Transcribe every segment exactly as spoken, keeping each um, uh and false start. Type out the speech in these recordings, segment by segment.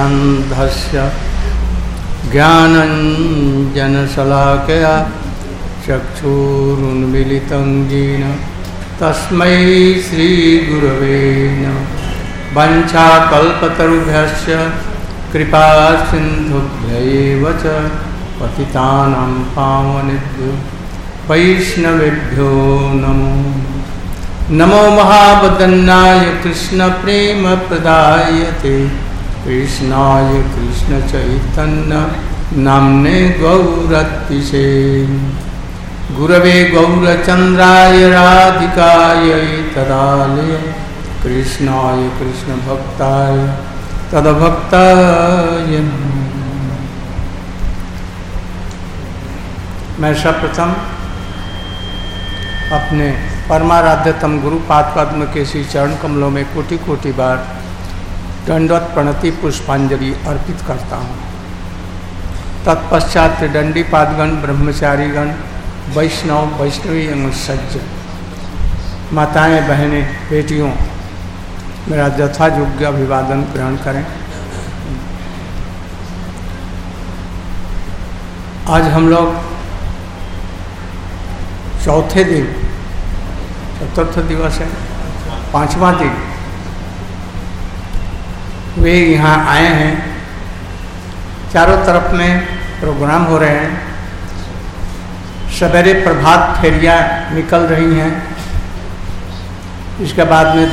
ज्ञानाञ्जनाशलाकया ज्ञानाञ्जनशलाकया चक्षुरुन्मीलितं येन तस्मै श्रीगुरवे नमः। वंशाकल्पतरुभ्यश्च कृपा सिन्धुभ्यैव च पतितानां पावनेभ्यो वैष्णवेभ्यो नमो नमो महावदन्नाय कृष्ण प्रेम प्रदायते कृष्णाय कृष्ण चैतन्य नाम्ने गौरतिशे गुरवे गौरचंद्राय राधिकायै तदालय कृष्णाय कृष्ण भक्ताय तदभक्ताय नमः। मैं सर्वप्रथम अपने परमाराध्यतम गुरु पाद पद्म के श्री चरण कमलों में कोटि कोटि बार दंडवत प्रणति पुष्पांजलि अर्पित करता हूँ। तत्पश्चात त्रिदंडी पादगण ब्रह्मचारीगण वैष्णव वैष्णवी एवं सज्जन माताएं बहनें बेटियों मेरा यथा योग्य अभिवादन ग्रहण करें। आज हम लोग चौथे दिन चतुर्थ दिवस है पांचवा दिन वे यहाँ आए हैं। चारों तरफ में प्रोग्राम हो रहे हैं। सवेरे प्रभात फेरियाँ निकल रही हैं। इसके बाद में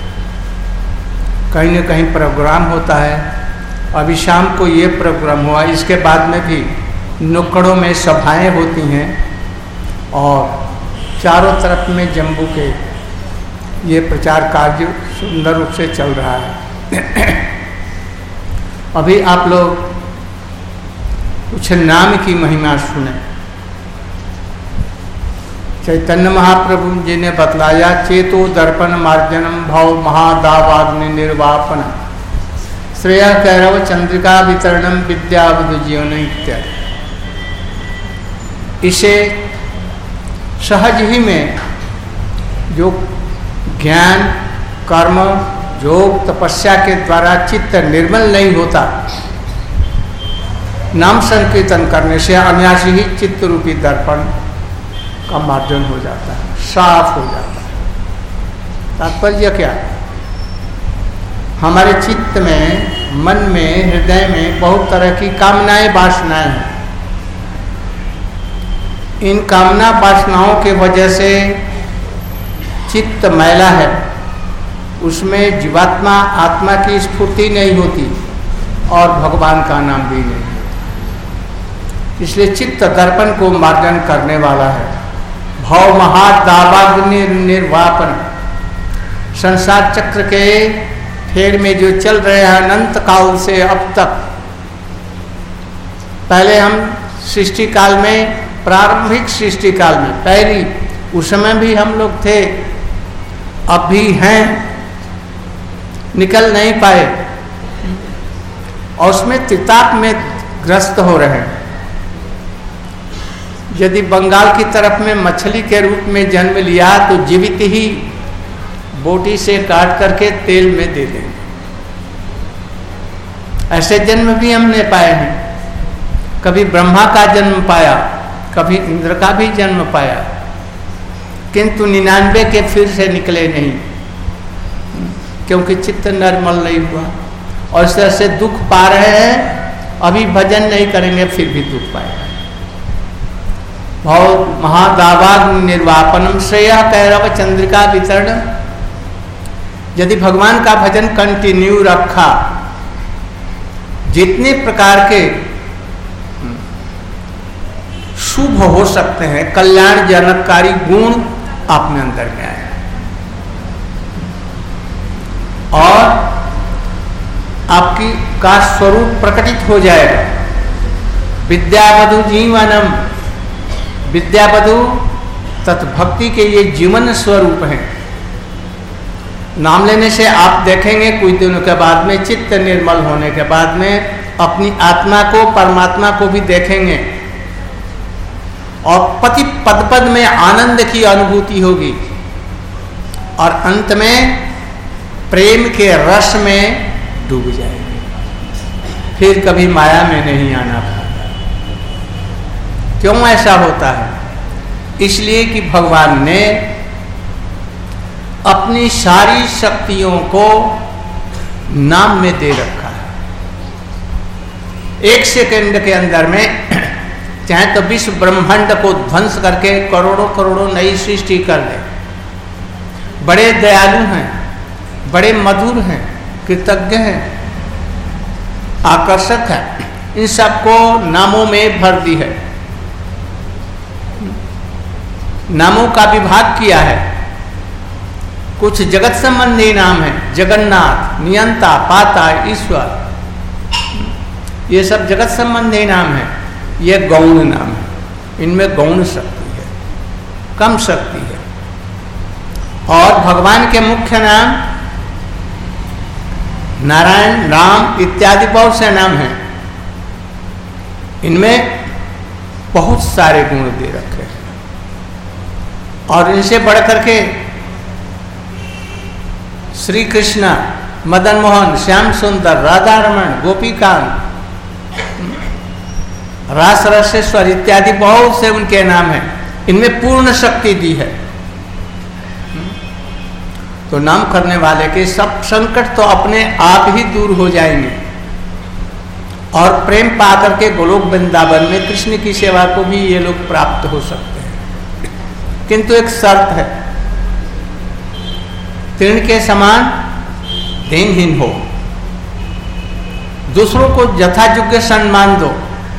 कहीं न कहीं प्रोग्राम होता है। अभी शाम को ये प्रोग्राम हुआ। इसके बाद में भी नुक्कड़ों में सभाएं होती हैं और चारों तरफ में जम्बू के ये प्रचार कार्य सुंदर रूप से चल रहा है। अभी आप लोग कुछ नाम की महिमा सुने। चैतन्य महाप्रभु जी ने बतलाया चेतो दर्पण मार्जनम भव महादावाग्नि निर्वापन श्रेय कैरव चंद्रिका वितरणम विद्याबुद्ध जीवन इत्यादि। इसे सहज ही में जो ज्ञान कर्म योग तपस्या के द्वारा चित्त निर्मल नहीं होता, नाम संकीर्तन करने से अनायास ही चित्त रूपी दर्पण का मार्जन हो जाता है, साफ हो जाता है। तात्पर्य क्या? हमारे चित्त में, मन में, हृदय में बहुत तरह की कामनाएं वासनाएं हैं। इन कामना वासनाओं के वजह से चित्त मैला है। उसमें जीवात्मा आत्मा की स्फूर्ति नहीं होती और भगवान का नाम भी नहीं होता। इसलिए चित्त दर्पण को मार्जन करने वाला है। भव महादावाग्नि निर्वापन संसार चक्र के फेर में जो चल रहे हैं अनंत काल से अब तक। पहले हम सृष्टि काल में, प्रारंभिक सृष्टि काल में पहली, उस समय भी हम लोग थे, अब भी हैं, निकल नहीं पाए और उसमें त्रिताप में ग्रस्त हो रहे हैं। यदि बंगाल की तरफ में मछली के रूप में जन्म लिया तो जीवित ही बोटी से काट करके तेल में दे देंगे। ऐसे जन्म भी हमने पाए हैं। कभी ब्रह्मा का जन्म पाया, कभी इंद्र का भी जन्म पाया, किंतु निन्यानवे के फिर से निकले नहीं, क्योंकि चित्त निर्मल नहीं हुआ और इस तरह से दुख पा रहे हैं। अभी भजन नहीं करेंगे फिर भी दुख पाएगा। भव महादावाग्नि निर्वापनम श्रेय कैरव चंद्रिका वितरण। यदि भगवान का भजन कंटिन्यू रखा, जितने प्रकार के शुभ हो सकते हैं, कल्याण जनककारी गुण अपने अंदर में आए और आपकी का स्वरूप प्रकटित हो जाएगा। विद्यावधु जीवनम, विद्यावधु तत्भक्ति के ये जीवन स्वरूप हैं। नाम लेने से आप देखेंगे कुछ दिनों के बाद में, चित्त निर्मल होने के बाद में अपनी आत्मा को, परमात्मा को भी देखेंगे और पति पद पद में आनंद की अनुभूति होगी और अंत में प्रेम के रस में डूब जाएंगे। फिर कभी माया में नहीं आना पड़ता। क्यों ऐसा होता है? इसलिए कि भगवान ने अपनी सारी शक्तियों को नाम में दे रखा है। एक सेकंड के अंदर में चाहे तो विश्व ब्रह्मांड को ध्वंस करके करोड़ों करोड़ों नई सृष्टि कर दे। बड़े दयालु हैं, बड़े मधुर हैं, कृतज्ञ हैं, आकर्षक है, इन सबको नामों में भर दी है, नामों का विभाग किया है। कुछ जगत संबंधी नाम है, जगन्नाथ, नियंता, पाता, ईश्वर, ये सब जगत संबंधी नाम है। ये गौण नाम है, इनमें गौण शक्ति है, कम शक्ति है। और भगवान के मुख्य नाम नारायण, राम इत्यादि बहुत से नाम हैं, इनमें बहुत सारे गुण दे रखे हैं। और इनसे बढ़कर के श्री कृष्ण, मदन मोहन, श्याम सुंदर, राधा रमण, गोपीकांत, रास रसेश्वर इत्यादि बहुत से उनके नाम हैं, इनमें पूर्ण शक्ति दी है। तो नाम करने वाले के सब संकट तो अपने आप ही दूर हो जाएंगे और प्रेम पाकर के गोलोक वृंदावन में कृष्ण की सेवा को भी ये लोग प्राप्त हो सकते हैं। किंतु एक शर्त है, तृण के समान दीनहीन हो, दूसरों को यथायोग्य सम्मान दो,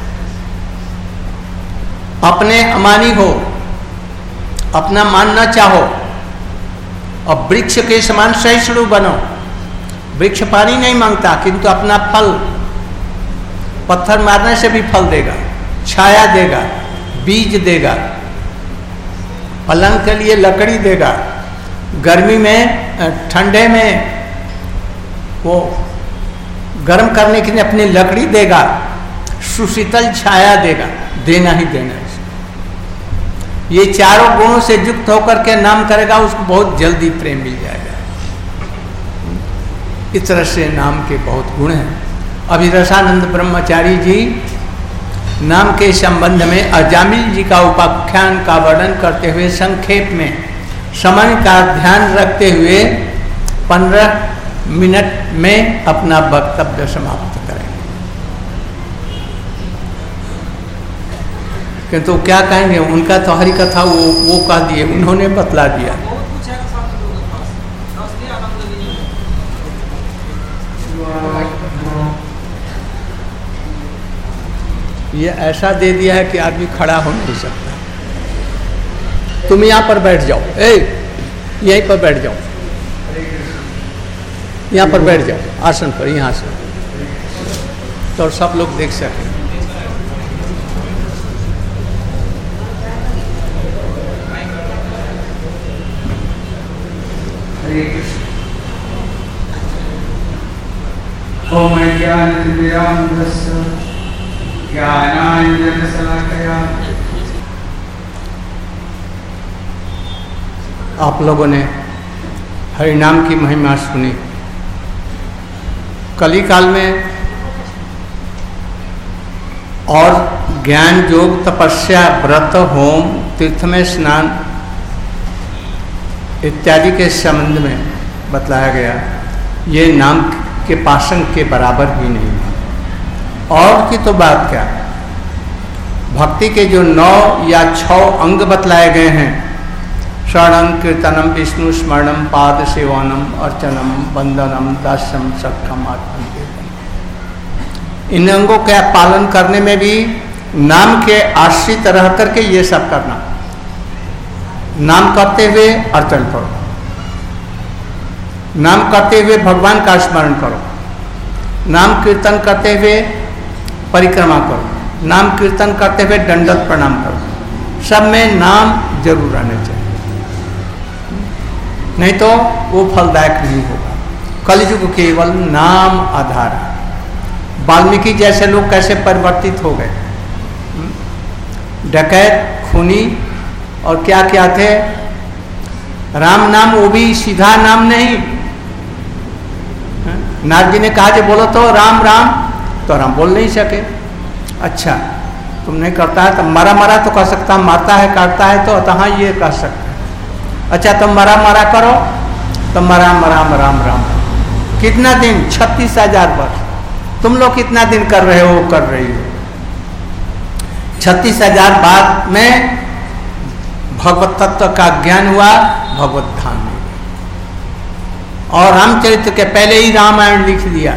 अपने अमानी हो, अपना मान न चाहो, और वृक्ष के समान सहिष्णु बनो। वृक्ष पानी नहीं मांगता, किंतु अपना फल पत्थर मारने से भी फल देगा, छाया देगा, बीज देगा, पलंग के लिए लकड़ी देगा, गर्मी में ठंडे में वो गर्म करने के लिए अपनी लकड़ी देगा, सुशीतल छाया देगा, देना ही देना। ये चारों गुणों से युक्त होकर के नाम करेगा, उसको बहुत जल्दी प्रेम मिल जाएगा। इस तरह से नाम के बहुत गुण हैं। अभी रसानंद ब्रह्मचारी जी नाम के संबंध में अजामिल जी का उपाख्यान का वर्णन करते हुए संक्षेप में समय का ध्यान रखते हुए पंद्रह मिनट में अपना वक्तव्य समाप्त करेंगे। किंतु क्या कहेंगे, उनका तो हरि कथा वो वो कह दिए, उन्होंने बतला दिया। ये ऐसा दे दिया है कि आदमी खड़ा हो नहीं सकता। तुम यहाँ पर बैठ जाओ, ए यहीं पर बैठ जाओ, यहाँ पर बैठ जाओ आसन पर, यहाँ से तो सब लोग देख सकें। ओम ज्ञानतिमिरान्धस्य ज्ञानाञ्जनशलाकया। आप लोगों ने हरिनाम की महिमा सुनी। कली काल में और ज्ञान योग तपस्या व्रत होम तीर्थ में स्नान इत्यादि के संबंध में बतलाया गया। ये नाम के पासन के बराबर भी नहीं है। और की तो बात क्या, भक्ति के जो नौ या छह अंग बतलाए गए हैं, श्रवणम कीर्तनम विष्णु स्मरणम पाद सेवनम अर्चनम वंदनम दास्यम सख्यम आत्मनिवेदन, इन अंगों का पालन करने में भी नाम के आश्रित रह करके ये सब करना। नाम करते हुए अर्चन करो, नाम करते हुए भगवान का स्मरण करो, नाम कीर्तन करते हुए परिक्रमा करो, नाम कीर्तन करते हुए दंडवत प्रणाम करो। सब में नाम जरूर रहने चाहिए, नहीं तो वो फलदायक नहीं होगा। कलयुग केवल नाम आधार है। वाल्मीकि जैसे लोग कैसे परिवर्तित हो गए, डकैत, खूनी और क्या क्या थे। राम नाम वो भी सीधा नाम नहीं। नारद जी ने कहा कि बोलो तो राम राम, तो राम बोल नहीं सके। अच्छा तुम नहीं करता है तो मरा मरा तो कर सकता, मारता है काटता है तो अतः ये कर सकता है। अच्छा तुम मरा मरा करो तो मरा मरा राम राम। कितना दिन? छत्तीस हजार वर्ष। तुम लोग कितना दिन कर रहे हो? कर रही हो। छत्तीस हजार बाद में भगवत तत्व का ज्ञान हुआ, भगवत धाम में। और रामचरित्र के पहले ही रामायण लिख दिया।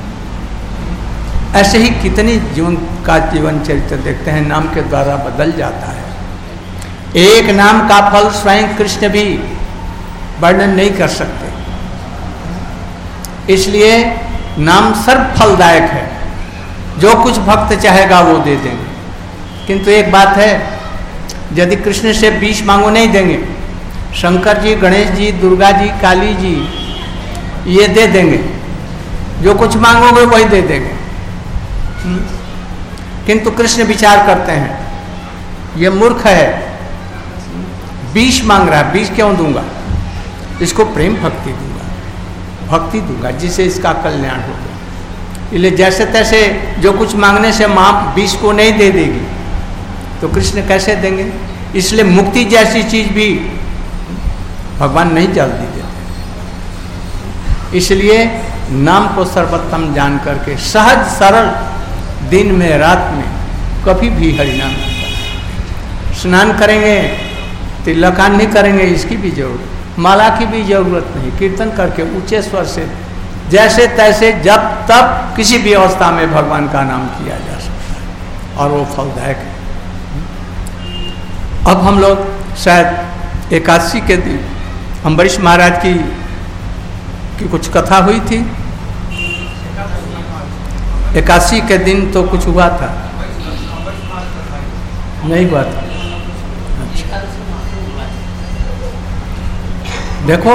ऐसे ही कितनी जीवन का जीवन चरित्र देखते हैं, नाम के द्वारा बदल जाता है। एक नाम का फल स्वयं कृष्ण भी वर्णन नहीं कर सकते। इसलिए नाम सर्व फलदायक है, जो कुछ भक्त चाहेगा वो दे देंगे। किंतु एक बात है, यदि कृष्ण से बीस मांगो नहीं देंगे, शंकर जी, गणेश जी, दुर्गा जी, काली जी ये दे देंगे, जो कुछ मांगोगे वही दे देंगे। किंतु कृष्ण विचार करते हैं, ये मूर्ख है, बीस मांग रहा है, बीस क्यों दूंगा, इसको प्रेम भक्ति दूंगा, भक्ति दूंगा जिससे इसका कल्याण होगा। इसलिए जैसे तैसे जो कुछ मांगने से माँ बीस को नहीं दे देगी तो कृष्ण कैसे देंगे। इसलिए मुक्ति जैसी चीज भी भगवान नहीं जल्दी देते। इसलिए नाम को सर्वोत्तम जान करके सहज सरल दिन में रात में कभी भी हरिनाम करता। स्नान करेंगे, तिलकान नहीं करेंगे, इसकी भी जरूरत, माला की भी जरूरत नहीं। कीर्तन करके ऊंचे स्वर से जैसे तैसे जब तब किसी भी अवस्था में भगवान का नाम किया जा सकता है और वो फलदायक है। अब हम लोग शायद एकादशी के दिन अम्बरीश महाराज की की कुछ कथा हुई थी। एकादशी के दिन तो कुछ हुआ था, नहीं हुआ था। अच्छा। देखो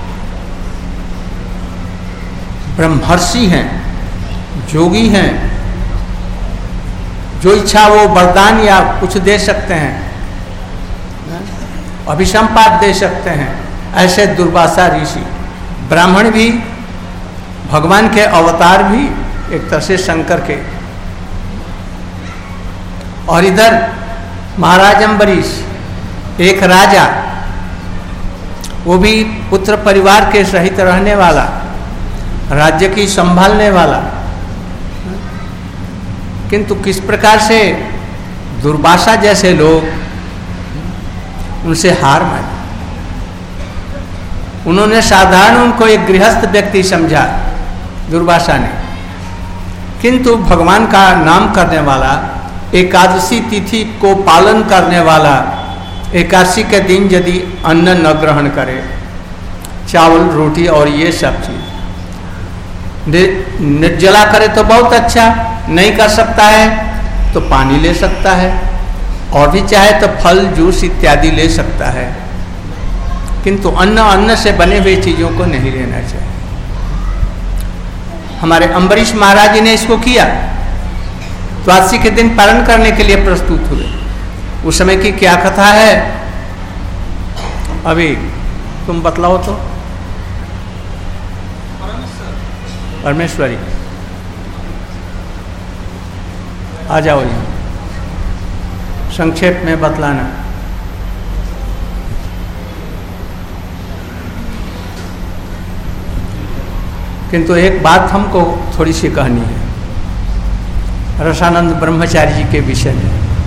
ब्रह्मर्षि हैं, जोगी हैं, जो इच्छा वो वरदान या कुछ दे सकते हैं, अभिसंपात दे सकते हैं। ऐसे दुर्वासा ऋषि, ब्राह्मण भी, भगवान के अवतार भी, एक तरह से शंकर के। और इधर महाराज अम्बरीश एक राजा, वो भी पुत्र परिवार के सहित रहने वाला, राज्य की संभालने वाला, किंतु किस प्रकार से दुर्वासा जैसे लोग उनसे हार मानी। उन्होंने साधारण उनको एक गृहस्थ व्यक्ति समझा दुर्वासा ने, किंतु भगवान का नाम करने वाला, एकादशी तिथि को पालन करने वाला, एकादशी के दिन यदि अन्न न ग्रहण करे, चावल रोटी और ये सब चीज निर्जला करे तो बहुत अच्छा, नहीं कर सकता है तो पानी ले सकता है, और भी चाहे तो फल जूस इत्यादि ले सकता है, किंतु अन्न अन्न से बने हुए चीज़ों को नहीं लेना चाहिए। हमारे अम्बरीश महाराज जी ने इसको किया, द्वादशी के दिन पालन करने के लिए प्रस्तुत हुए। उस समय की क्या कथा है अभी तुम बतलाओ तो। परमेश्वरी आ जाओ यहाँ, संक्षेप में बतलाना। किंतु एक बात हमको थोड़ी सी कहनी है रसानंद ब्रह्मचारी जी के विषय में।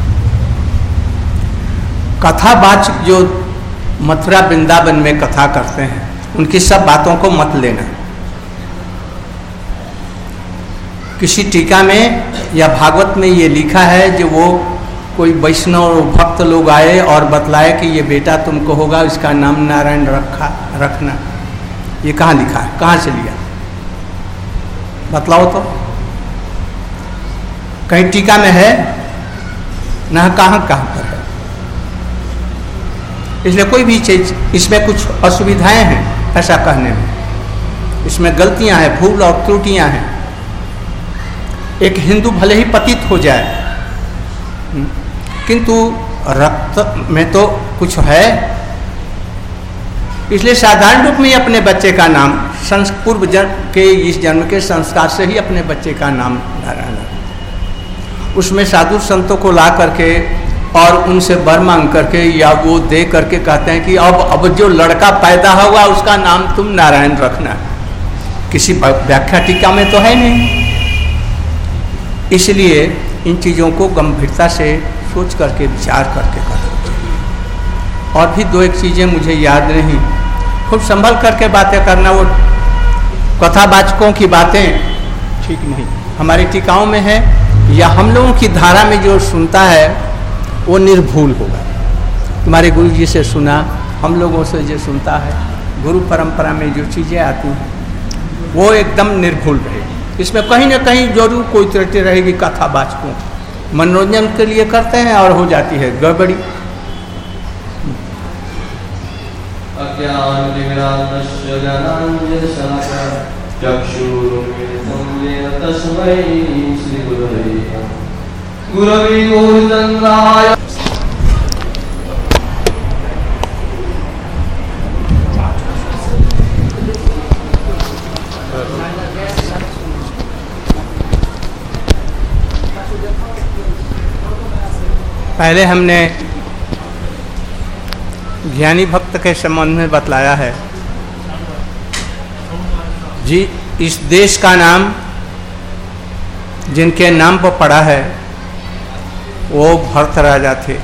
कथावाचक जो मथुरा वृंदावन में कथा करते हैं, उनकी सब बातों को मत लेना। किसी टीका में या भागवत में ये लिखा है जो वो कोई वैष्णव भक्त लोग आए और बतलाए कि ये बेटा तुमको होगा, इसका नाम नारायण रखा रखना। ये कहाँ लिखा है, कहाँ से लिया, बतलाओ तो। कहीं टीका में है ना, कहाँ कहाँ पर है। इसलिए कोई भी चीज इसमें कुछ असुविधाएं हैं ऐसा कहने में, इसमें गलतियां हैं, भूल और त्रुटियां हैं। एक हिंदू भले ही पतित हो जाए, किंतु रक्त में तो कुछ है, इसलिए साधारण रूप में अपने बच्चे का नाम पूर्व जन्म के इस जन्म के संस्कार से ही अपने बच्चे का नाम नारायण उसमें साधु संतों को ला करके और उनसे वर मांग करके या वो दे करके कहते हैं कि अब अब जो लड़का पैदा होगा उसका नाम तुम नारायण रखना। किसी व्याख्या टीका में तो है नहीं। इसलिए इन चीज़ों को गंभीरता से सोच करके विचार करके करना चाहिए। और भी दो एक चीज़ें मुझे याद नहीं, खूब संभल करके बातें करना। वो कथावाचकों की बातें ठीक नहीं, हमारी टीकाओं में है या हम लोगों की धारा में जो सुनता है वो निर्भूल होगा। तुम्हारे गुरु जी से सुना, हम लोगों से जो सुनता है, गुरु परंपरा में जो चीज़ें आती हैं वो एकदम निर्भूल रहेगी। इसमें कहीं ना कहीं जरूर कोई त्रुटि रहेगी। कथावाचकों मनोरंजन के लिए करते हैं और हो जाती है गड़बड़ी। पहले हमने ज्ञानी भक्त के संबंध में बतलाया है जी। इस देश का नाम जिनके नाम पर पड़ा है वो भरत राजा थे।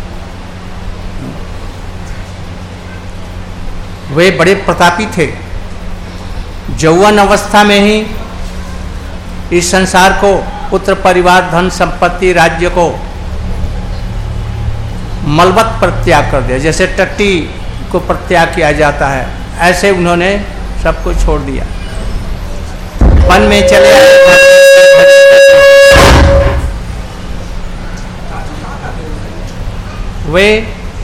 वे बड़े प्रतापी थे। यौवन अवस्था में ही इस संसार को, पुत्र परिवार, धन संपत्ति, राज्य को मलबत परित्याग कर दिया। जैसे टट्टी को परित्याग किया जाता है, ऐसे उन्होंने सबको छोड़ दिया, वन में चले आए। वे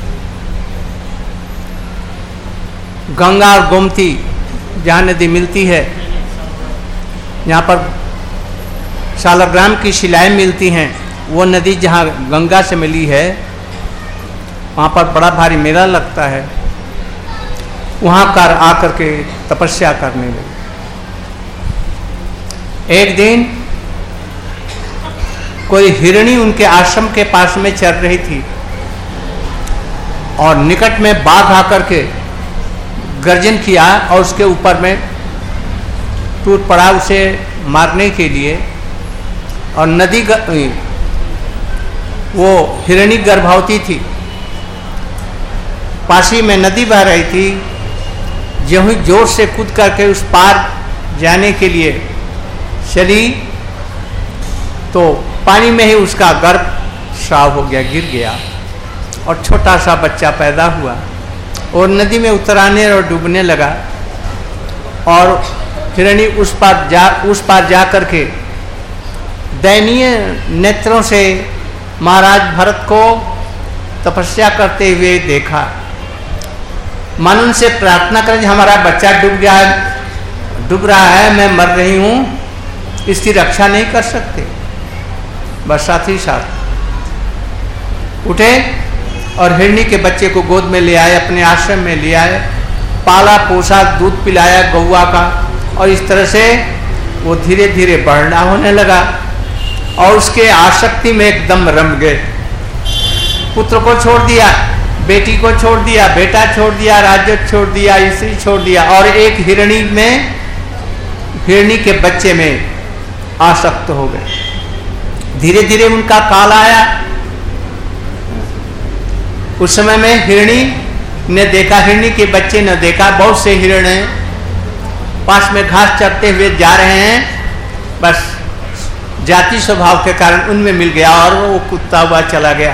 गंगा और गोमती जहाँ नदी मिलती है, यहाँ पर शालग्राम की शिलाएं मिलती हैं, वो नदी जहाँ गंगा से मिली है वहाँ पर बड़ा भारी मेला लगता है। वहाँ कर आकर के तपस्या करने लगे। एक दिन कोई हिरणी उनके आश्रम के पास में चल रही थी और निकट में बाघ आकर के गर्जन किया और उसके ऊपर में टूट पड़ा उसे मारने के लिए। और नदी वो हिरणी गर्भवती थी, पासी में नदी बह रही थी। जो ही जोर से कूद करके उस पार जाने के लिए चली तो पानी में ही उसका गर्भ स्राव हो गया, गिर गया और छोटा सा बच्चा पैदा हुआ और नदी में उतराने और डूबने लगा। और हिरणी उस पार जा उस पार जा करके दयनीय नेत्रों से महाराज भरत को तपस्या करते हुए देखा। मन उनसे प्रार्थना करें, हमारा बच्चा डूब गया है, डूब रहा है, मैं मर रही हूँ, इसकी रक्षा नहीं कर सकते। बस साथ ही साथ उठे और हिरणी के बच्चे को गोद में ले आए, अपने आश्रम में ले आए, पाला पोसा, दूध पिलाया गौआ का, और इस तरह से वो धीरे धीरे बढ़ना होने लगा और उसके आसक्ति में एकदम रम गए। पुत्र को छोड़ दिया, बेटी को छोड़ दिया, बेटा छोड़ दिया, राज्य छोड़ दिया, स्त्री छोड़ दिया और एक हिरणी में, हिरणी के बच्चे में आसक्त हो गए। धीरे धीरे उनका काल आया। उस समय में हिरणी ने देखा, हिरणी के बच्चे ने देखा, बहुत से हिरण पास में घास चरते हुए जा रहे हैं, बस जाति स्वभाव के कारण उनमें मिल गया और वो कुत्ता हुआ चला गया।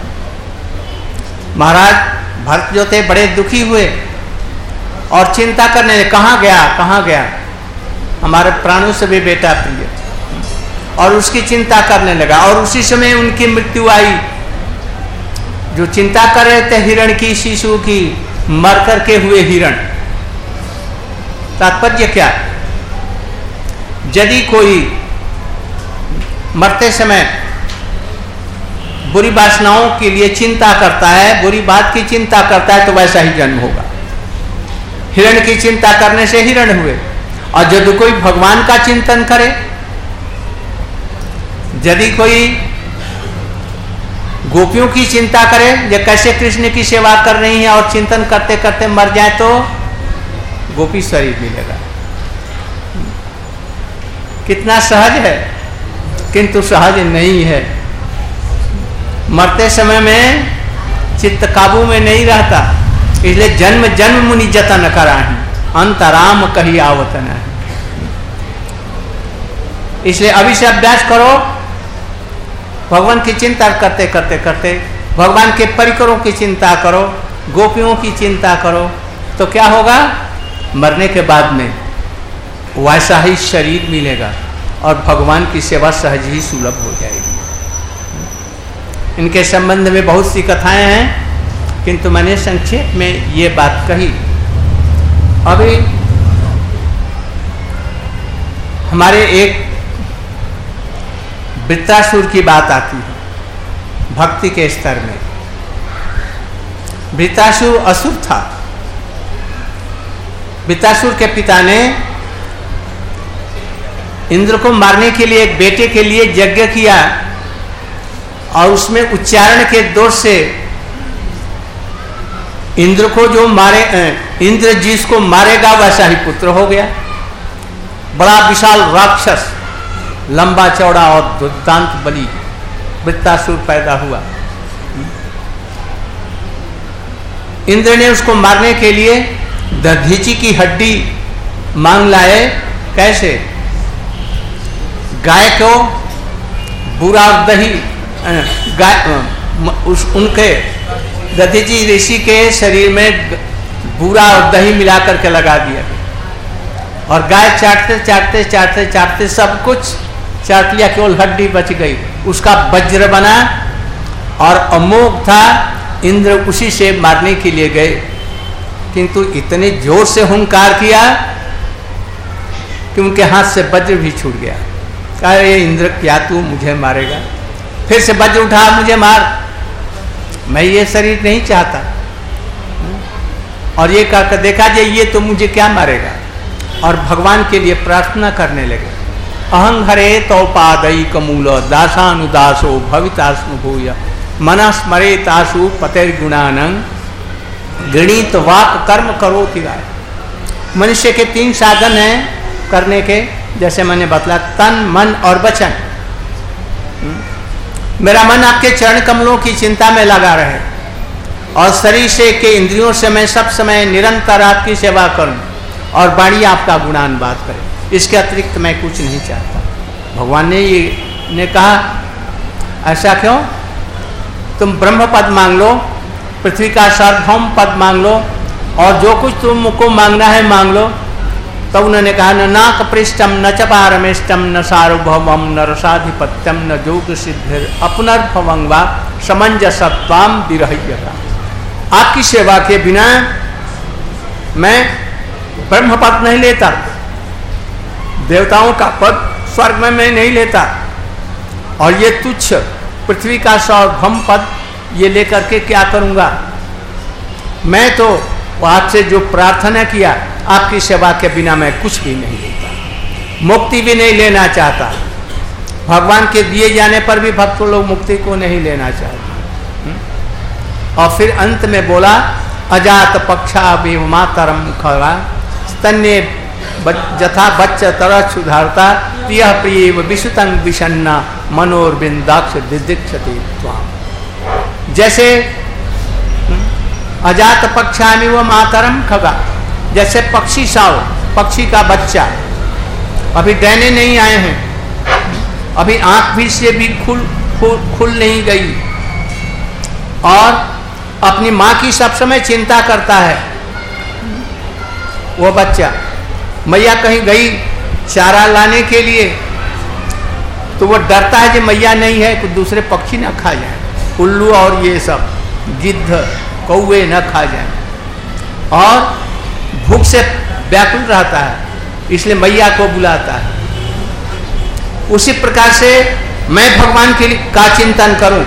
महाराज भरत जो थे बड़े दुखी हुए और चिंता करने लगे, कहाँ गया कहाँ गया, हमारे प्राणों से भी बेटा प्रिय, और उसकी चिंता करने लगा। और उसी समय उनकी मृत्यु आई। जो चिंता कर रहे थे हिरण की, शिशु की, मर करके हुए हिरण। तात्पर्य क्या? यदि कोई मरते समय बुरी वासनाओं के लिए चिंता करता है, बुरी बात की चिंता करता है, तो वैसा ही जन्म होगा। हिरण की चिंता करने से हिरण हुए। और यदि कोई भगवान का चिंतन करे, यदि कोई गोपियों की चिंता करें ये कैसे कृष्ण की सेवा कर रही हैं और चिंतन करते करते मर जाए तो गोपी शरीर मिलेगा। कितना सहज है, किंतु सहज नहीं है। मरते समय में चित्त काबू में नहीं रहता, इसलिए जन्म जन्म मुनि जतन कराही अंतराम कही आवतन है। इसलिए अभी से अभ्यास करो, भगवान की चिंता करते करते करते भगवान के परिकरों की चिंता करो, गोपियों की चिंता करो, तो क्या होगा, मरने के बाद में वैसा ही शरीर मिलेगा और भगवान की सेवा सहज ही सुलभ हो जाएगी। इनके संबंध में बहुत सी कथाएं हैं, किंतु मैंने संक्षेप में ये बात कही। अभी हमारे एक वृत्रासुर की बात आती है भक्ति के स्तर में। वृत्रासुर असुर था। वृत्रासुर के पिता ने इंद्र को मारने के लिए एक बेटे के लिए यज्ञ किया और उसमें उच्चारण के दोष से इंद्र को जो मारे, इंद्र जिसको मारेगा वैसा ही पुत्र हो गया। बड़ा विशाल राक्षस, लंबा चौड़ा और दुर्दांत बलि वृत्रासुर पैदा हुआ। इंद्र ने उसको मारने के लिए दधीची की हड्डी मांग लाए। कैसे? गाय को बुरा दही गाय उस उनके दधीची ऋषि के शरीर में बुरा और दही मिला करके लगा दिया और गाय चाटते चाटते चाटते चाटते सब कुछ चाट लिया, केवल हड्डी बच गई। उसका वज्र बना और अमोघ था। इंद्र उसी से मारने के लिए गए, किंतु इतने जोर से हुंकार किया कि उनके हाथ से वज्र भी छूट गया। कहा, ये इंद्र क्या तू मुझे मारेगा? फिर से वज्र उठा, मुझे मार, मैं ये शरीर नहीं चाहता। और ये कहकर देखा जे ये तो मुझे क्या मारेगा, और भगवान के लिए प्रार्थना करने लगे। अहं हरे तो पादई कमूल दासानुदासो भवितास्म भूय मन स्मरे तासु पतेर गुणानंग गणित वाक कर्म करो तिगाय। मनुष्य के तीन साधन हैं करने के, जैसे मैंने बतला, तन मन और वचन। मेरा मन आपके चरण कमलों की चिंता में लगा रहे और शरीर से के इंद्रियों से मैं सब समय निरंतर आपकी सेवा करूं और वाणी आपका गुणान बात करे। इसके अतिरिक्त मैं कुछ नहीं चाहता। भगवान ने ये ने कहा, ऐसा क्यों? तुम ब्रह्म पद मांग लो, पृथ्वी का सार्वभौम पद मांग लो, और जो कुछ तुमको मांगना है मांग लो। तो उन्होंने कहा, न नाक पृष्ठम न च पारमेष्टम न सार्वभौमम न रसाधिपत्यम न जोग सिद्धिर अपनर्भवं वा समंजसत्वाम विरह्यता। आपकी सेवा के बिना मैं ब्रह्म पद नहीं लेता, देवताओं का पद स्वर्ग में मैं नहीं लेता, और ये तुच्छ पृथ्वी का सार्वभौम पद ये लेकर के क्या करूँगा? मैं तो आपसे जो प्रार्थना किया, आपकी सेवा के बिना मैं कुछ भी नहीं लेता, मुक्ति भी नहीं लेना चाहता। भगवान के दिए जाने पर भी भक्त लोग मुक्ति को नहीं लेना चाहते। और फिर अंत में बोला, अजात पक्षा भी मातरम खरा स्तन्य जथा बच्च तरह सुधारता प्रिय प्रिय विशुतंग विषन्ना मनोरबिंदाक्ष दिदीक्षते त्वाम। जैसे अजात पक्षामि व मातरम खगा, जैसे पक्षी साव, पक्षी का बच्चा, अभी डैने नहीं आए हैं, अभी आंख भी से भी खुल खुल खुल नहीं गई, और अपनी माँ की सब समय चिंता करता है वो बच्चा। मैया कहीं गई चारा लाने के लिए तो वो डरता है कि मैया नहीं है, कुछ दूसरे पक्षी न खा जाए, उल्लू और ये सब गिद्ध कौवे न खा जाए, और भूख से व्याकुल रहता है, इसलिए मैया को बुलाता है। उसी प्रकार से मैं भगवान के लिए का चिंतन करूं,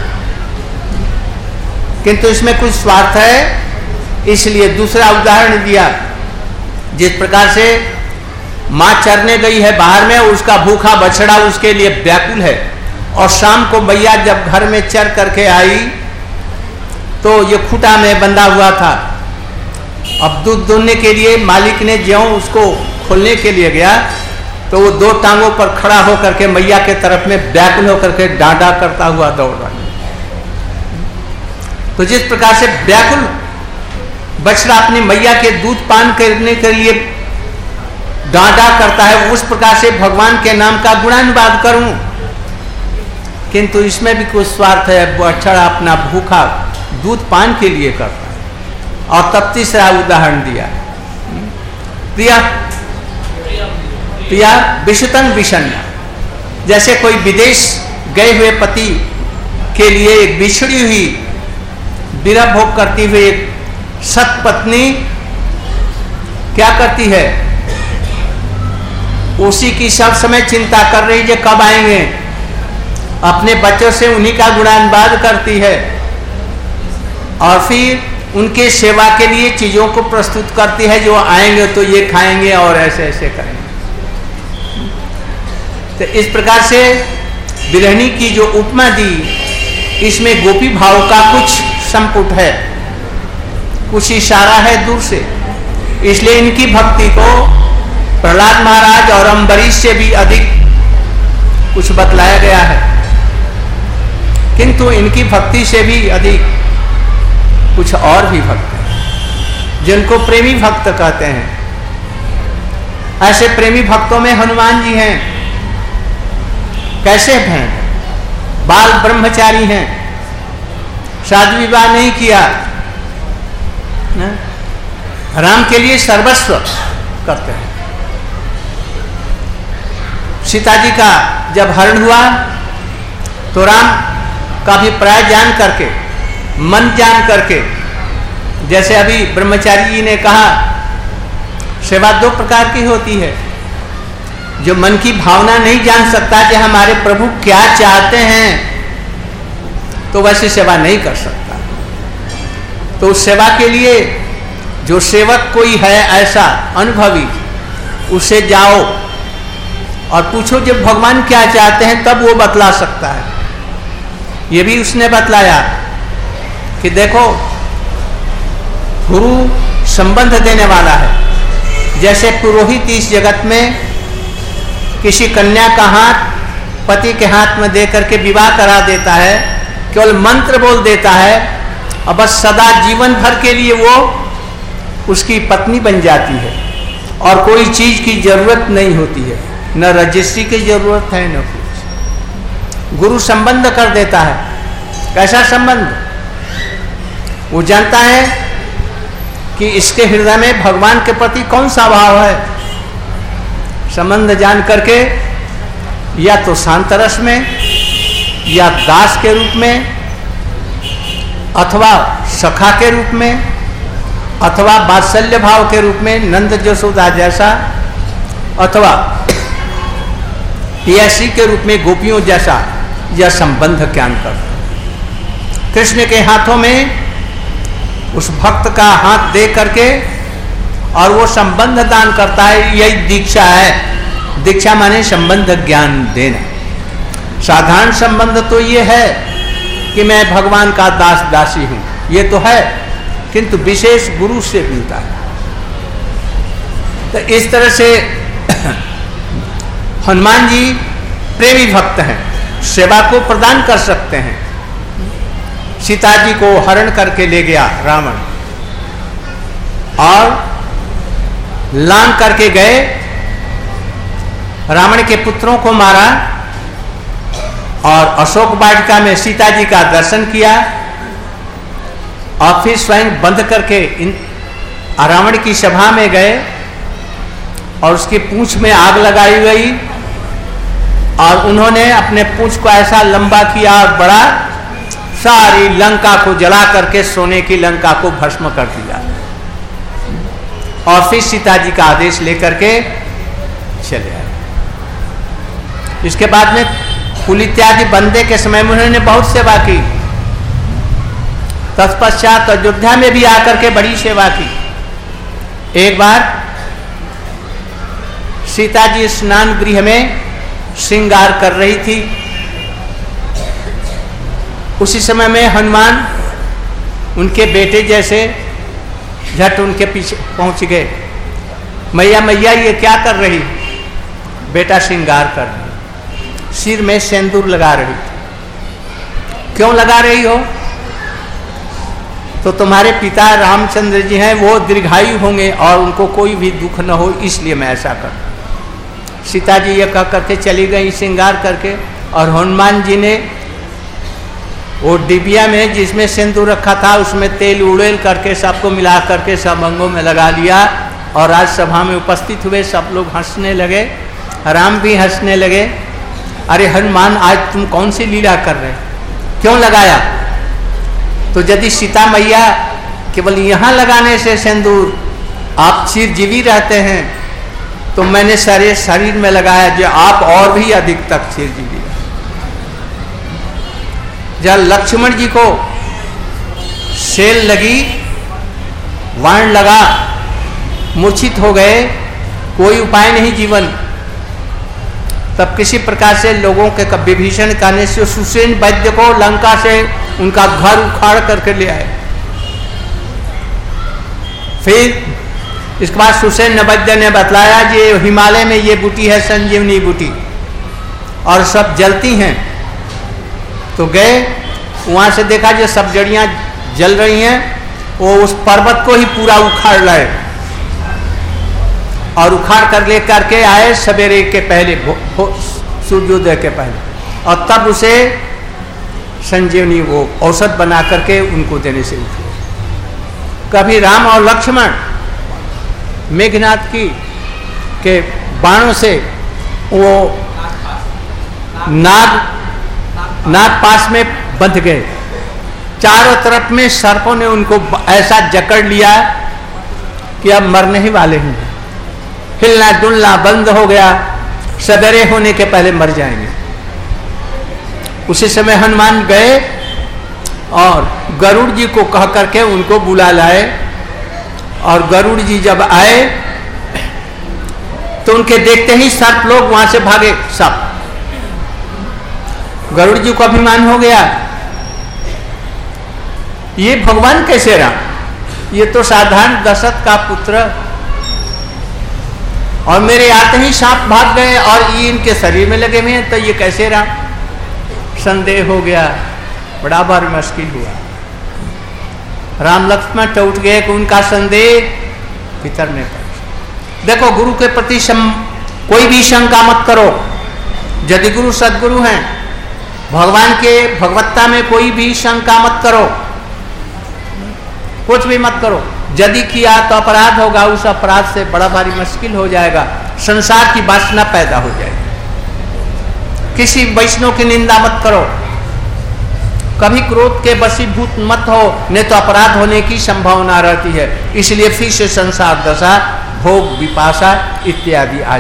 किंतु इसमें कुछ स्वार्थ है, इसलिए दूसरा उदाहरण दिया। जिस प्रकार से माँ चरने गई है बाहर में, उसका भूखा बछड़ा उसके लिए व्याकुल है, और शाम को मैया जब घर में चर करके आई तो ये खूटा में बंधा हुआ था। अब दूध दुहने के लिए मालिक ने ज्यों उसको खोलने के लिए गया तो वो दो टांगों पर खड़ा होकर के मैया के तरफ में व्याकुल होकर के डांडा करता हुआ दौड़ रहा। तो जिस प्रकार से व्याकुल बछड़ा अपनी मैया के दूध पान करने के लिए डांडा करता है, उस प्रकार से भगवान के नाम का गुणानुवाद करूं। किंतु इसमें भी कुछ स्वार्थ है। बछड़ा अपना भूखा दूध पान के लिए करता है। और तब तीसरा उदाहरण दिया, प्रिया प्रिया विषतंग विषण्णा। जैसे कोई विदेश गए हुए पति के लिए एक बिछड़ी हुई विरह भोग करती हुई एक सत पत्नी क्या करती है, उसी की सब समय चिंता कर रही है कब आएंगे। अपने बच्चों से उन्हीं का गुणानुवाद करती है और फिर उनके सेवा के लिए चीजों को प्रस्तुत करती है, जो आएंगे तो ये खाएंगे और ऐसे ऐसे करेंगे। तो इस प्रकार से विरहणी की जो उपमा दी, इसमें गोपी भाव का कुछ संपुट है, कुछ इशारा है दूर से। इसलिए इनकी भक्ति को प्रहलाद महाराज और अम्बरीश से भी अधिक कुछ बतलाया गया है। किंतु इनकी भक्ति से भी अधिक कुछ और भी भक्त हैं जिनको प्रेमी भक्त कहते हैं। ऐसे प्रेमी भक्तों में हनुमान जी हैं। कैसे हैं? बाल ब्रह्मचारी हैं, शादी विवाह नहीं किया, राम के लिए सर्वस्व करते हैं। सीता जी का जब हरण हुआ तो राम का अभिप्राय जान करके, मन जान करके, जैसे अभी ब्रह्मचारी जी ने कहा, सेवा दो प्रकार की होती है। जो मन की भावना नहीं जान सकता कि हमारे प्रभु क्या चाहते हैं, तो वैसे सेवा नहीं कर सकता। तो उस सेवा के लिए जो सेवक कोई है ऐसा अनुभवी, उससे जाओ और पूछो जब भगवान क्या चाहते हैं, तब वो बतला सकता है। ये भी उसने बतलाया कि देखो, गुरु संबंध देने वाला है। जैसे पुरोहित इस जगत में किसी कन्या का हाथ पति के हाथ में दे करके विवाह करा देता है, केवल मंत्र बोल देता है और बस सदा जीवन भर के लिए वो उसकी पत्नी बन जाती है और कोई चीज की जरूरत नहीं होती है, न रजिस्ट्री की जरूरत है न कुछ। गुरु संबंध कर देता है। कैसा संबंध? वो जानता है कि इसके हृदय में भगवान के प्रति कौन सा भाव है। संबंध जान करके या तो शांतरस में, या दास के रूप में, अथवा सखा के रूप में, अथवा वात्सल्य भाव के रूप में नंद जसोदा जैसा, अथवा पियासी के रूप में गोपियों जैसा, यह संबंध ज्ञान कर। कृष्ण के हाथों में उस भक्त का हाथ दे करके और वो संबंध दान करता है। यही दीक्षा है। दीक्षा माने संबंध ज्ञान देना। साधारण संबंध तो ये है कि मैं भगवान का दास दासी हूं, ये तो है, किंतु विशेष गुरु से मिलता है। तो इस तरह से हनुमान जी प्रेमी भक्त हैं, सेवा को प्रदान कर सकते हैं। सीता जी को हरण करके ले गया रावण और लांग करके गए, रावण के पुत्रों को मारा और अशोक वाटिका में सीता जी का दर्शन किया और फिर स्वयं बंद करके इन रावण की सभा में गए और उसकी पूंछ में आग लगाई गई और उन्होंने अपने पूंछ को ऐसा लंबा किया और बड़ा, सारी लंका को जला करके सोने की लंका को भस्म कर दिया और फिर सीता जी का आदेश लेकर के चले आए। इसके बाद में कुल इत्यादि बंदे के समय में उन्होंने बहुत सेवा की। तत्पश्चात अयोध्या में भी आकर के बड़ी सेवा की। एक बार सीता जी स्नान गृह में श्रृंगार कर रही थी उसी समय में हनुमान उनके बेटे जैसे झट उनके पीछे पहुंच गए। मैया मैया ये क्या कर रही? बेटा श्रृंगार कर रही, सिर में सिंदूर लगा रही। क्यों लगा रही हो? तो तुम्हारे पिता रामचंद्र जी हैं, वो दीर्घायु होंगे और उनको कोई भी दुख न हो, इसलिए मैं ऐसा कर। सीता जी ये कह करके चली गई श्रृंगार करके, और हनुमान जी ने वो डिबिया में जिसमें सिंदूर रखा था उसमें तेल उड़ेल करके सबको मिला करके सब अंगों में लगा लिया, और आज सभा में उपस्थित हुए सब लोग हंसने लगे, राम भी हंसने लगे। अरे हनुमान, आज तुम कौन सी लीला कर रहे, क्यों लगाया? तो यदि सीता मैया केवल यहाँ लगाने से सिंदूर आप चिरजीवी रहते हैं, तो मैंने सारे शरीर में लगाया जो आप और भी अधिक तक चिरजीवी रहे। जब लक्ष्मण जी को शेल लगी, वाण लगा, मूर्छित हो गए, कोई उपाय नहीं जीवन, तब किसी प्रकार से लोगों के विभीषण कहने से सुसेन वैद्य को लंका से उनका घर उखाड़ करके ले आए। फिर इसके बाद सुसेन वैद्य ने बतलाया ये हिमालय में ये बूटी है संजीवनी बूटी, और सब जलती हैं। तो गए, वहां से देखा जो सब जड़ियां जल रही हैं, वो उस पर्वत को ही पूरा उखाड़ लाए, और उखाड़ कर ले करके आए सवेरे के पहले, सूर्योदय के पहले, और तब उसे संजीवनी वो औषध बना करके उनको देने से उठे। कभी राम और लक्ष्मण मेघनाथ की के बाणों से वो नाग नाग पास में बंध गए, चारों तरफ में सर्पों ने उनको ऐसा जकड़ लिया कि अब मरने ही वाले हैं, हिलना डुलना बंद हो गया, सवेरे होने के पहले मर जाएंगे। उसी समय हनुमान गए और गरुड़ जी को कह करके उनको बुला लाए, और गरुड़ जी जब आए तो उनके देखते ही सर्प लोग वहां से भागे। सब गरुड़ जी को अभिमान हो गया, ये भगवान कैसे रहा, ये तो साधारण दशरथ का पुत्र, और मेरे आते ही सांप भाग गए और ये इनके शरीर में लगे हुए हैं, तो ये कैसे रहा? संदेह हो गया, बड़ा बार मुश्किल हुआ। राम लक्ष्मण तो उठ गए कि उनका संदेह भीतर में पड़। देखो, गुरु के प्रति सम, कोई भी शंका मत करो। यदि गुरु सदगुरु हैं, भगवान के भगवत्ता में कोई भी शंका मत करो, कुछ भी मत करो। यदि किया तो अपराध होगा, उस अपराध से बड़ा भारी मुश्किल हो जाएगा, संसार की वासना पैदा हो जाएगी। किसी वैष्णव की निंदा मत करो, कभी क्रोध के वशीभूत मत हो, नहीं तो अपराध होने की संभावना रहती है। इसलिए फिर से संसार दशा, भोग, विपाशा इत्यादि आ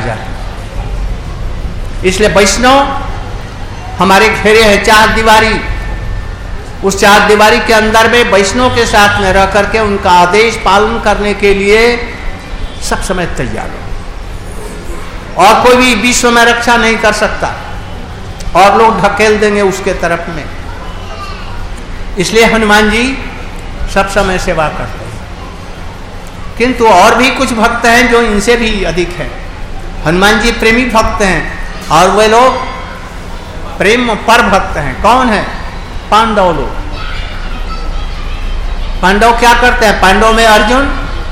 जाती। इसलिए वैष्णव हमारे घेरे है चार दीवारी, उस चार दीवारी के अंदर में वैष्णव के साथ में रह करके उनका आदेश पालन करने के लिए सब समय तैयार हो। और कोई भी विश्व में रक्षा नहीं कर सकता, और लोग ढकेल देंगे उसके तरफ में। इसलिए हनुमान जी सब समय सेवा करते हैं। किंतु और भी कुछ भक्त हैं जो इनसे भी अधिक हैं। हनुमान जी प्रेमी भक्त हैं, और वे लोग प्रेम पर भक्त हैं। कौन है? पांडव लोग। पांडव क्या करते हैं? पांडव में अर्जुन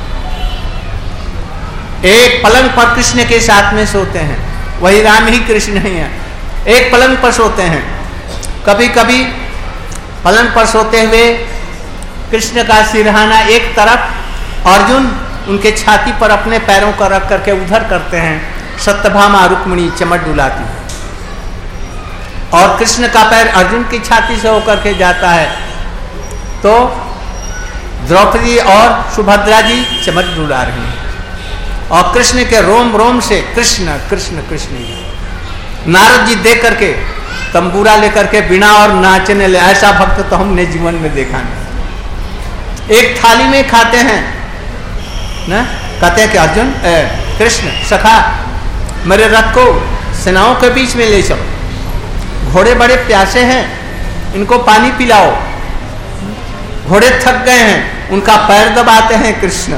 एक पलंग पर कृष्ण के साथ में सोते हैं, वही राम ही कृष्ण ही है। एक पलंग पर सोते हैं। कभी कभी पलंग पर सोते हुए कृष्ण का सिरहाना एक तरफ, अर्जुन उनके छाती पर अपने पैरों को रख करके उधर करते हैं। सत्यभामा रुक्मिणी चमट डुलाती है, और कृष्ण का पैर अर्जुन की छाती से होकर के जाता है, तो द्रौपदी और सुभद्रा जी चमट डुला रही हैं, और कृष्ण के रोम रोम से कृष्ण कृष्ण कृष्ण। नारद जी देख करके तंबूरा लेकर के बिना और नाचने ले, ऐसा भक्त तो हमने जीवन में देखा नहीं। एक थाली में खाते हैं ना, कहते हैं कि अर्जुन ए, कृष्ण सखा मेरे रथ को सेनाओं के बीच में ले चलो, घोड़े बड़े प्यासे हैं, इनको पानी पिलाओ। घोड़े थक गए हैं, उनका पैर दबाते हैं कृष्ण।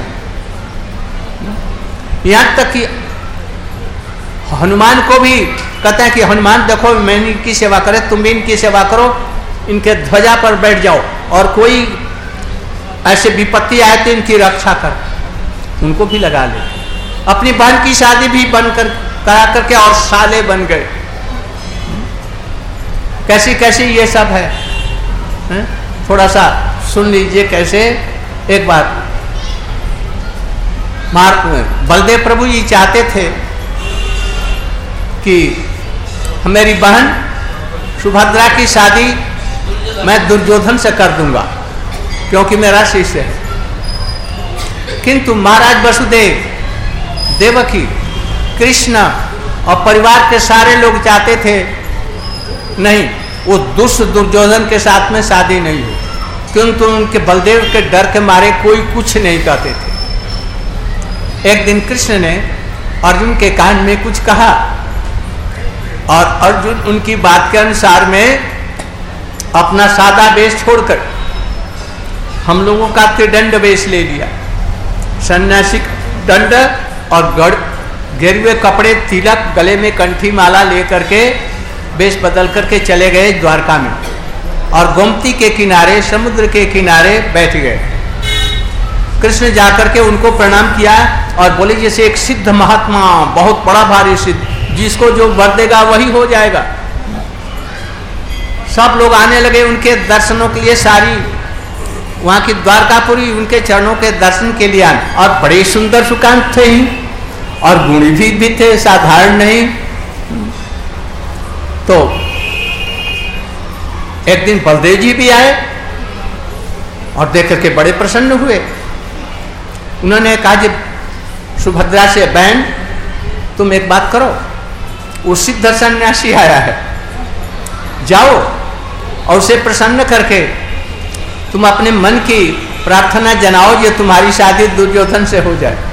यहां तक कि हनुमान को भी कहते हैं कि हनुमान देखो, मैं इनकी सेवा करे, तुम भी इनकी सेवा करो, इनके ध्वजा पर बैठ जाओ, और कोई ऐसे विपत्ति आए तो इनकी रक्षा कर। उनको भी लगा ले। अपनी बहन की शादी भी बनकर करा करके और साले बन गए। कैसी कैसी ये सब है, है? थोड़ा सा सुन लीजिए कैसे। एक बार मार बलदेव प्रभु जी चाहते थे कि मेरी बहन सुभद्रा की शादी मैं दुर्योधन से कर दूंगा, क्योंकि मेरा शिष्य है। किंतु महाराज वसुदेव, देवकी, कृष्ण और परिवार के सारे लोग चाहते थे नहीं, वो दुष्ट दुर्योधन के साथ में शादी नहीं हो, किंतु उनके बलदेव के डर के मारे कोई कुछ नहीं कहते थे। एक दिन कृष्ण ने अर्जुन के कान में कुछ कहा, और अर्जुन उनकी बात के अनुसार में अपना सादा वेश छोड़कर हम लोगों का त्रिदंड वेश ले लिया। सन्यासी दंड और गढ़ गेरुए कपड़े, तिलक, गले में कंठी माला लेकर के वेश बदल करके चले गए द्वारका में, और गोमती के किनारे, समुद्र के किनारे बैठ गए। कृष्ण जाकर के उनको प्रणाम किया और बोले जैसे एक सिद्ध महात्मा, बहुत बड़ा भारी सिद्ध, जिसको जो वर देगा वही हो जाएगा। सब लोग आने लगे उनके दर्शनों के लिए, सारी वहां की द्वारकापुरी उनके चरणों के दर्शन के लिए आने, और बड़े सुंदर सुकांत थे ही, और गुणी भी, भी थे, साधारण नहीं। तो एक दिन बलदेव जी भी आए और देख करके बड़े प्रसन्न हुए। उन्होंने कहा जी सुभद्रा से, बहन तुम एक बात करो, वो सिद्ध सन्यासी आया है, जाओ और उसे प्रसन्न करके तुम अपने मन की प्रार्थना जनाओ, ये तुम्हारी शादी दुर्योधन से हो जाए।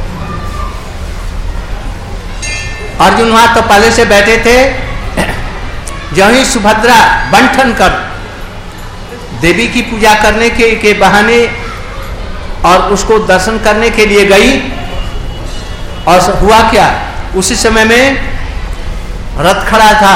अर्जुन वहां तो पहले से बैठे थे। जब ही सुभद्रा बंठन कर देवी की पूजा करने के, के बहाने और उसको दर्शन करने के लिए गई, और हुआ क्या, उसी समय में रथ खड़ा था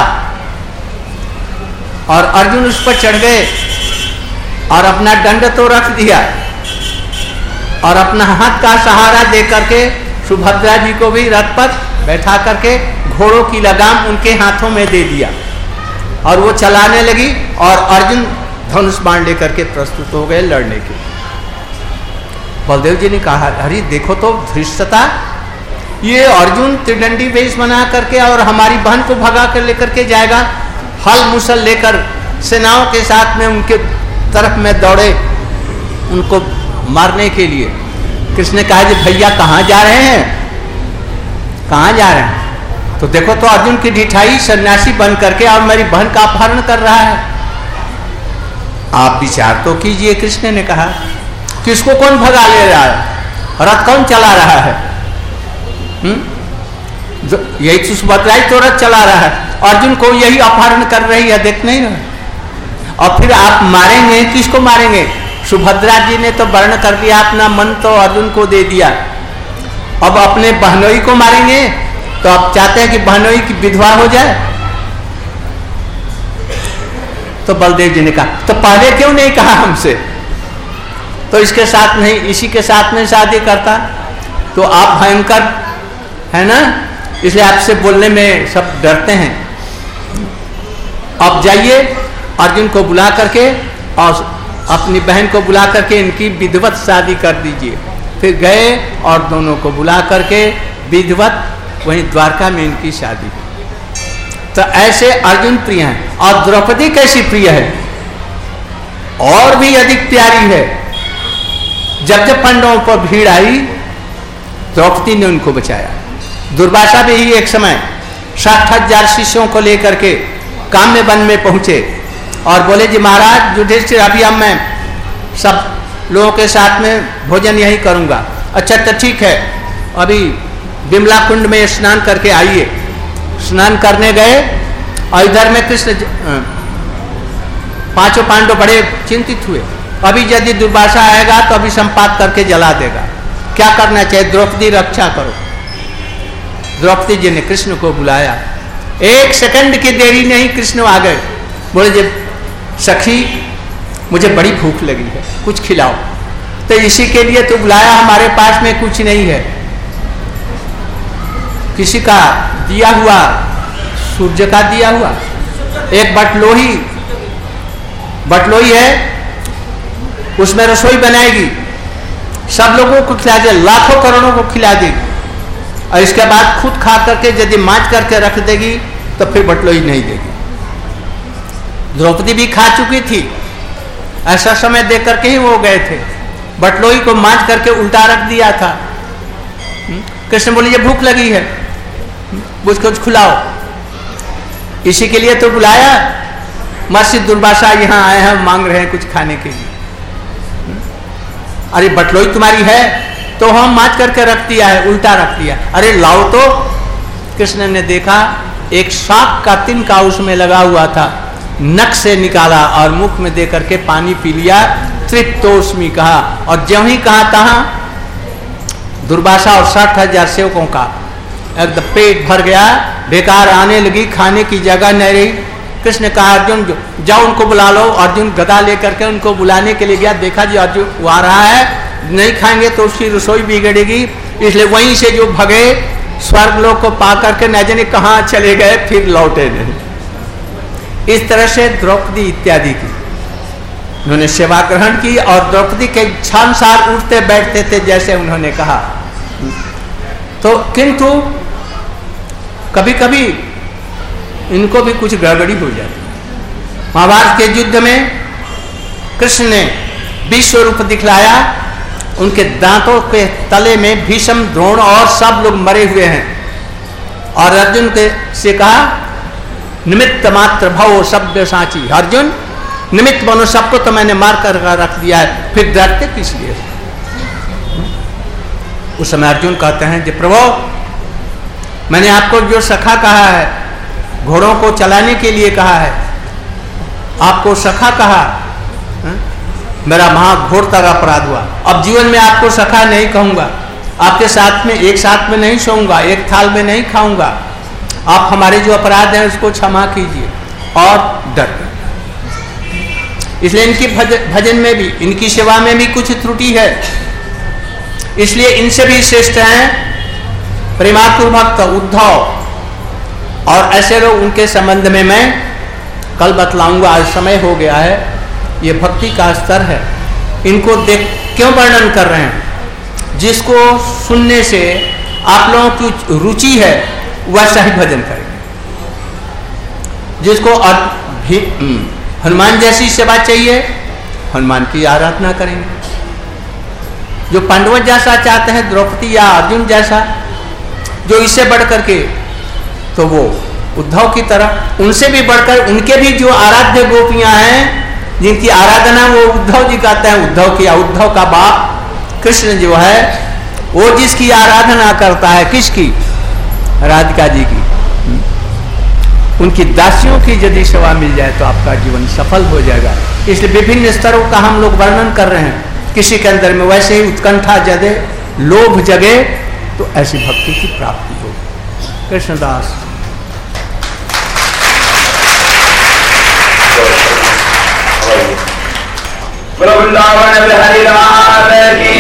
और अर्जुन उस पर चढ़ गए और अपना दंड तो रख दिया, और अपना हाथ का सहारा दे करके सुभद्रा जी को भी रथ पर बैठा करके घोड़ों की लगाम उनके हाथों में दे दिया, और वो चलाने लगी, और अर्जुन धनुष बाण लेकर के प्रस्तुत हो गए लड़ने के। बलदेव जी ने कहा, अरे देखो तो धृष्टता, ये अर्जुन त्रिदंडी वेश बना करके और हमारी बहन को भगा कर लेकर के जाएगा, हल मुसल लेकर सेनाओं के साथ में उनके तरफ में दौड़े उनको मारने के लिए। कृष्ण ने कहा, जी भैया कहाँ जा रहे हैं, कहाँ जा रहे हैं? तो देखो तो अर्जुन की ढिठाई, सन्यासी बन करके और मेरी बहन का अपहरण कर रहा है। आप विचार तो कीजिए। कृष्ण ने कहा, किसको कौन भगा ले रहा है, रथ कौन चला रहा है? हम्म, यही तो सुभद्रा ही तो रथ चला रहा है, अर्जुन को यही अपहरण कर रही है, देख नहीं रहे। और फिर आप मारेंगे, किसको मारेंगे? सुभद्रा जी ने तो वर्ण कर दिया, अपना मन तो अर्जुन को दे दिया, अब अपने बहनोई को मारेंगे। तो आप चाहते हैं कि बहनोई की विधवा हो जाए? तो बलदेव जी ने कहा, तो पहले क्यों नहीं कहा हमसे, तो इसके साथ नहीं, इसी के साथ में शादी करता। तो आप भयंकर है ना, इसलिए आपसे बोलने में सब डरते हैं। अब जाइए अर्जुन को बुला करके और अपनी बहन को बुला करके इनकी विधिवत शादी कर दीजिए। फिर गए और दोनों को बुला करके विधिवत वहीं द्वारका में इनकी शादी। तो ऐसे अर्जुन प्रिय हैं। और द्रौपदी कैसी प्रिय है, और भी अधिक प्यारी है। जब जब पांडवों पर भीड़ आई, द्रौपदी ने उनको बचाया। दुर्वासा भी ही एक समय साठ हजार शिष्यों को लेकर के काम्य वन में पहुंचे और बोले, जी महाराज युधिष्ठिर, अभी अब मैं सब लोगों के साथ में भोजन यही करूंगा। अच्छा तो ठीक है, अभी बिमला कुंड में स्नान करके आइए। स्नान करने गए और इधर में कृष्ण पांचों पांडव बड़े चिंतित हुए, अभी यदि दुर्वासा आएगा तो अभी संपात करके जला देगा, क्या करना चाहिए? द्रौपदी रक्षा करो। द्रौपदी जी ने कृष्ण को बुलाया, एक सेकंड की देरी नहीं, कृष्ण आ गए। बोले जब सखी मुझे बड़ी भूख लगी है, कुछ खिलाओ। तो इसी के लिए तो बुलाया, हमारे पास में कुछ नहीं है, किसी का दिया हुआ, सूर्य का दिया हुआ एक बटलोही बटलोही है, उसमें रसोई बनाएगी, सब लोगों को खिला दे, लाखों करोड़ों को खिला देगी, और इसके बाद खुद खा करके यदि मांझ करके रख देगी तो फिर बटलोही नहीं देगी। द्रौपदी भी खा चुकी थी, ऐसा समय देख करके ही वो गए थे, बटलोही को मांझ करके उल्टा रख दिया था। कृष्ण बोले ये भूख लगी है, कुछ कुछ खिलाओ। इसी के लिए तो बुलाया, महर्षि दुर्वासा यहाँ आए हैं, मांग रहे हैं कुछ खाने के लिए। अरे बटलोही तुम्हारी है तो हम मांझ करके रख दिया है, उल्टा रख दिया, अरे लाओ तो। कृष्ण ने देखा एक शाक का तिनका उसमें लगा हुआ था, नक से निकाला और मुख में दे करके पानी पी लिया, तृप्तोस्मि कहा, और ज्यों ही कहा तहां दुर्वासा और साठ हजार सेवकों का एकदम पेट भर गया, बेकार आने लगी, खाने की जगह नहीं रही। कृष्ण कहा अर्जुन जाओ उनको बुला लो। अर्जुन गदा लेकर के उनको बुलाने के लिए गया, देखा जी अर्जुन वो आ रहा है, नहीं खाएंगे तो उसकी रसोई बिगड़ेगी, इसलिए वहीं से जो भगे स्वर्ग लोक को पा करके न जाने कहाँ चले गए, फिर लौटे नहीं। इस तरह से द्रौपदी इत्यादि की उन्होंने सेवा ग्रहण की, और द्रौपदी के इच्छानुसार उठते बैठते थे जैसे उन्होंने कहा। तो किंतु कभी कभी इनको भी कुछ गड़बड़ी हो जाती। महाभारत के युद्ध में कृष्ण ने विश्व रूप दिखलाया, उनके दांतों के तले में भीष्म, द्रोण और सब लोग मरे हुए हैं, और अर्जुन के से कहा निमित्त मात्र भव सभ्य साची, अर्जुन निमित्त बनो, सबको तो मैंने मार कर रख दिया है, फिर डरते किस लिए? उस समय अर्जुन कहते हैं कि प्रभु मैंने आपको जो सखा कहा है, घोड़ों को चलाने के लिए कहा है, आपको सखा कहा, है? मेरा महाघोरतर अपराध हुआ, अब जीवन में आपको सखा नहीं कहूंगा, आपके साथ में एक साथ में नहीं सोऊंगा, एक थाल में नहीं खाऊंगा, आप हमारे जो अपराध हैं उसको क्षमा कीजिए। और डर गए, इसलिए इनकी भज, भजन में भी, इनकी सेवा में भी कुछ त्रुटि है, इसलिए इनसे भी श्रेष्ठ हैं प्रेमातुर भक्त उद्धव, और ऐसे लोग उनके संबंध में मैं कल बतलाऊंगा, आज समय हो गया है। ये भक्ति का स्तर है, इनको देख क्यों वर्णन कर रहे हैं? जिसको सुनने से आप लोगों की रुचि है वैसा ही भजन करेंगे, जिसको हनुमान जैसी सेवा चाहिए हनुमान की आराधना करेंगे, जो पांडव जैसा चाहते हैं द्रौपदी या अर्जुन जैसा, जो इससे बढ़ करके तो वो उद्धव की तरह, उनसे भी बढ़कर उनके भी जो आराध्य गोपियां हैं जिनकी आराधना वो उद्धव जी कहते हैं, उद्धव की, उद्धव का बाप कृष्ण जो है वो जिसकी आराधना करता है, किसकी? राधिका जी की। उनकी दासियों की यदि सेवा मिल जाए तो आपका जीवन सफल हो जाएगा। इसलिए विभिन्न स्तरों का हम लोग वर्णन कर रहे हैं। किसी के अंदर में वैसे ही उत्कंठा जगे, लोभ जगे, तो ऐसी भक्ति की प्राप्ति हो। कृष्णदास वृंदावन बिहारी राम की